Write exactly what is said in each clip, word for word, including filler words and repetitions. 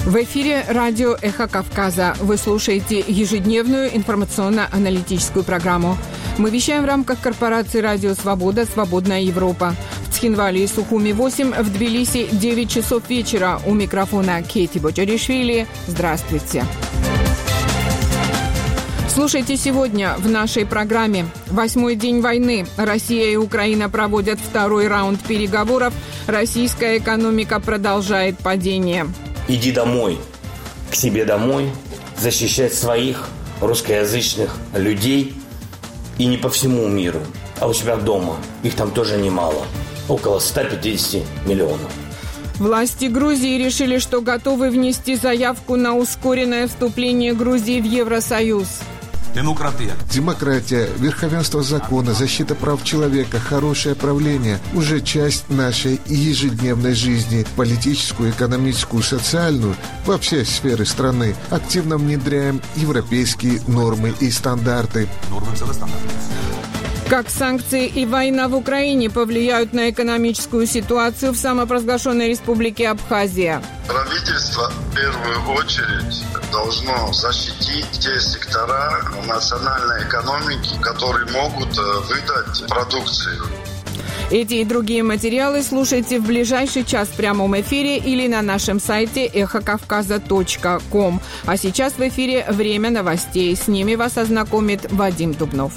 В эфире радио «Эхо Кавказа». Вы слушаете ежедневную информационно-аналитическую программу. Мы вещаем в рамках корпорации «Радио Свобода. Свободная Европа». В Цхинвале и Сухуми восемь, в Тбилиси девять часов вечера. У микрофона Кейти Боджаришвили. Здравствуйте. Слушайте сегодня в нашей программе. Восьмой день войны. Россия и Украина проводят второй раунд переговоров. Российская экономика продолжает падение. Иди домой, к себе домой, защищать своих русскоязычных людей. И не по всему миру, а у себя дома. Их там тоже немало. Около ста пятидесяти миллионов. Власти Грузии решили, что готовы внести заявку на ускоренное вступление Грузии в Евросоюз. Демократия. Демократия, верховенство закона, защита прав человека, хорошее правление – уже часть нашей ежедневной жизни. Политическую, экономическую, социальную – во все сферы страны. Активно внедряем европейские нормы и стандарты. Нормы и стандарты. Как санкции и война в Украине повлияют на экономическую ситуацию в самопровозглашенной республике Абхазия? Правительство в первую очередь должно защитить те сектора национальной экономики, которые могут выдать продукцию. Эти и другие материалы слушайте в ближайший час в прямом эфире или на нашем сайте эхо кавказа точка ком. А сейчас в эфире время новостей. С ними вас ознакомит Вадим Дубнов.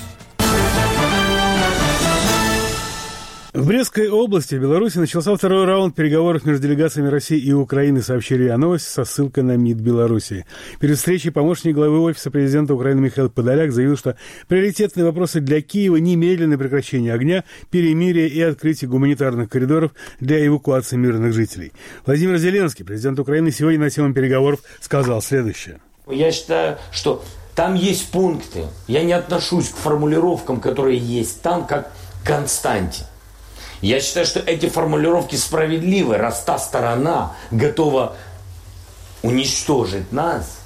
В Брестской области в Беларуси начался второй раунд переговоров между делегациями России и Украины, сообщили РИА Новости со ссылкой на МИД Беларуси. Перед встречей помощник главы Офиса президента Украины Михаил Подоляк заявил, что приоритетные вопросы для Киева – немедленное прекращение огня, перемирие и открытие гуманитарных коридоров для эвакуации мирных жителей. Владимир Зеленский, президент Украины, сегодня на тему переговоров сказал следующее. Я считаю, что там есть пункты. Я не отношусь к формулировкам, которые есть там, как к константе. Я считаю, что эти формулировки справедливы, раз та сторона готова уничтожить нас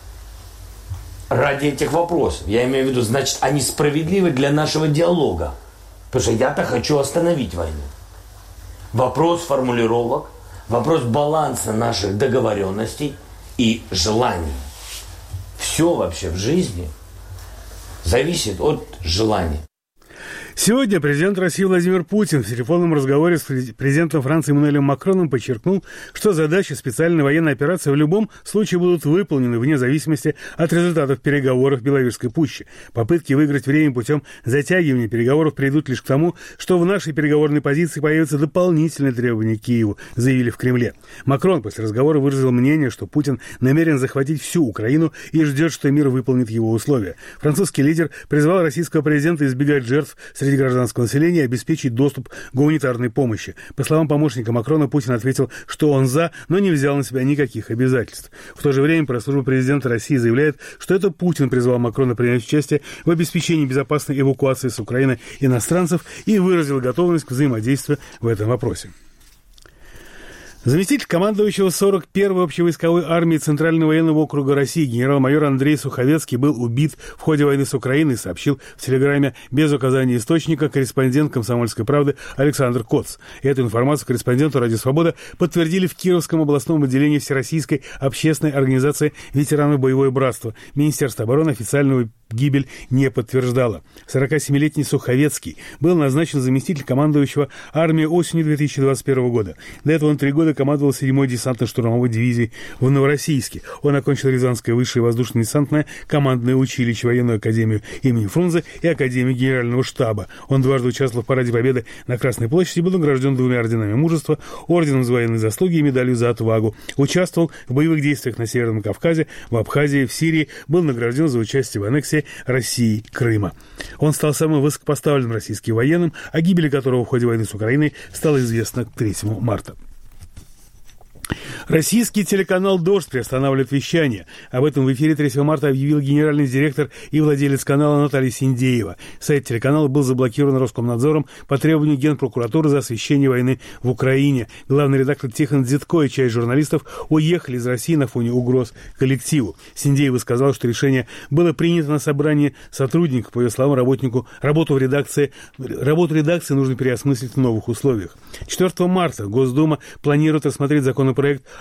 ради этих вопросов. Я имею в виду, значит, они справедливы для нашего диалога. Потому что я-то хочу остановить войну. Вопрос формулировок, вопрос баланса наших договоренностей и желаний. Все вообще в жизни зависит от желания. Сегодня президент России Владимир Путин в телефонном разговоре с президентом Франции Эммануэлем Макроном подчеркнул, что задачи специальной военной операции в любом случае будут выполнены вне зависимости от результатов переговоров в Беловежской пуще. Попытки выиграть время путем затягивания переговоров приведут лишь к тому, что в нашей переговорной позиции появятся дополнительные требования к Киеву, заявили в Кремле. Макрон после разговора выразил мнение, что Путин намерен захватить всю Украину и ждет, что мир выполнит его условия. Французский лидер призвал российского президента избегать жертв среди гражданского населения и обеспечить доступ к гуманитарной помощи. По словам помощника Макрона, Путин ответил, что он за, но не взял на себя никаких обязательств. В то же время пресс-служба президента России заявляет, что это Путин призвал Макрона принять участие в обеспечении безопасной эвакуации с Украины иностранцев и выразил готовность к взаимодействию в этом вопросе. Заместитель командующего сорок первой общевойсковой армии Центрального военного округа России генерал-майор Андрей Суховецкий был убит в ходе войны с Украиной, сообщил в телеграмме без указания источника корреспондент «Комсомольской правды» Александр Коц. Эту информацию корреспонденту «Радио Свобода» подтвердили в Кировском областном отделении Всероссийской общественной организации ветеранов боевое братство. Министерство обороны официального гибель не подтверждало. сорокасемилетний Суховецкий был назначен заместитель командующего армией осенью две тысячи двадцать первого года. До этого он три года командовал седьмой десантно-штурмовой дивизией в Новороссийске. Он окончил Рязанское высшее воздушно-десантное командное училище, военную академию имени Фрунзе и Академию Генерального штаба. Он дважды участвовал в параде Победы на Красной площади, был награжден двумя орденами мужества, орденом за военные заслуги и медалью за отвагу. Участвовал в боевых действиях на Северном Кавказе, в Абхазии, в Сирии, был награжден за участие в аннексии России Крыма. Он стал самым высокопоставленным российским военным, о гибели которого в ходе войны с Украиной стало известно к третьему марта. Российский телеканал «Дождь» приостанавливает вещание. Об этом в эфире третьего марта объявил генеральный директор и владелец канала Наталья Синдеева. Сайт телеканала был заблокирован Роскомнадзором по требованию Генпрокуратуры за освещение войны в Украине. Главный редактор Тихон Дзитко и часть журналистов уехали из России на фоне угроз коллективу. Синдеева сказал, что решение было принято на собрании сотрудников. По ее словам, работнику работу в редакции, работу редакции нужно переосмыслить в новых условиях. четвёртого марта Госдума планирует рассмотреть законопроект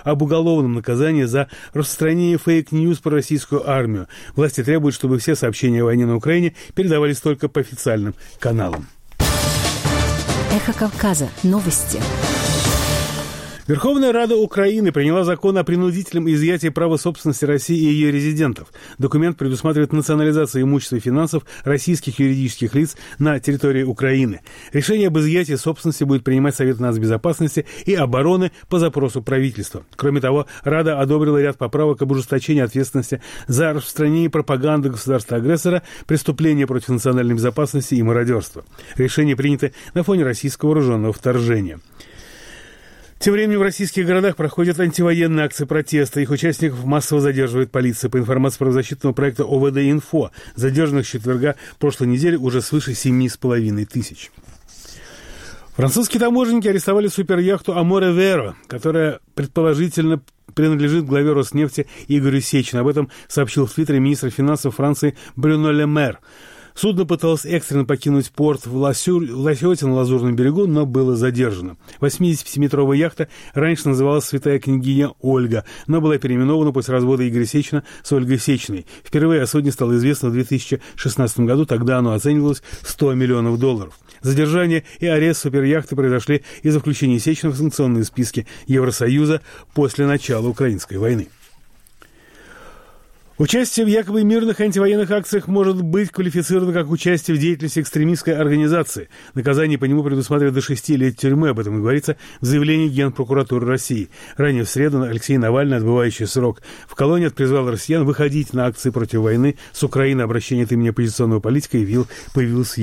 об уголовном наказании за распространение фейк-ньюс про российскую армию. Власти требуют, чтобы все сообщения о войне на Украине передавались только по официальным каналам. Эхо Кавказа. Новости. Верховная Рада Украины приняла закон о принудительном изъятии права собственности России и ее резидентов. Документ предусматривает национализацию имущества и финансов российских юридических лиц на территории Украины. Решение об изъятии собственности будет принимать Совет нацбезопасности и обороны по запросу правительства. Кроме того, Рада одобрила ряд поправок об ужесточении ответственности за распространение пропаганды государства-агрессора, преступления против национальной безопасности и мародерства. Решение принято на фоне российского вооруженного вторжения. Тем временем в российских городах проходят антивоенные акции протеста. Их участников массово задерживает полиция. По информации правозащитного проекта О В Д-Инфо, задержанных с четверга прошлой недели уже свыше семи с половиной тысяч. Французские таможенники арестовали суперяхту «Аморе Веро», которая предположительно принадлежит главе Роснефти Игорю Сечину. Об этом сообщил в Твиттере министр финансов Франции Брюно Ле Мэр. Судно пыталось экстренно покинуть порт в Ласёте на Лазурном берегу, но было задержано. восьмидесятипятиметровая яхта раньше называлась «Святая княгиня Ольга», но была переименована после развода Игоря Сечина с Ольгой Сечиной. Впервые о судне стало известно в две тысячи шестнадцатом году, тогда оно оценивалось в сто миллионов долларов. Задержание и арест суперяхты произошли из-за включения Сечина в санкционные списки Евросоюза после начала Украинской войны. Участие в якобы мирных антивоенных акциях может быть квалифицировано как участие в деятельности экстремистской организации. Наказание по нему предусматривает до шести лет тюрьмы. Об этом и говорится в заявлении Генпрокуратуры России. Ранее в среду Алексей Навальный, отбывающий срок в колонии, призвал россиян выходить на акции против войны с Украины. Обращение от имени оппозиционного политика появилось